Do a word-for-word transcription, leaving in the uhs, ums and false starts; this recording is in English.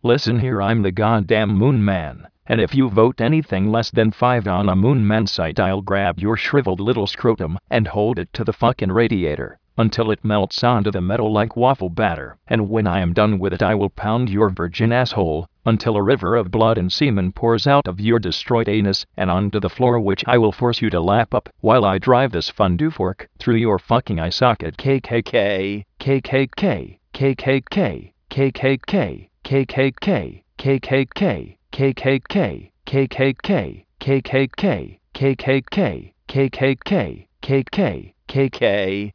Listen here, I'm the goddamn Moon Man, and if you vote anything less than five on a Moon Man site, I'll grab your shriveled little scrotum and hold it to the fucking radiator until it melts onto the metal like waffle batter. And when I am done with it, I will pound your virgin asshole until a river of blood and semen pours out of your destroyed anus and onto the floor, which I will force you to lap up while I drive this fondue fork through your fucking eye socket. K K K, K K K, K K K, K K K, K K K, K K K, K K K, K K K, K K K, K K K, K K K, K K, K K.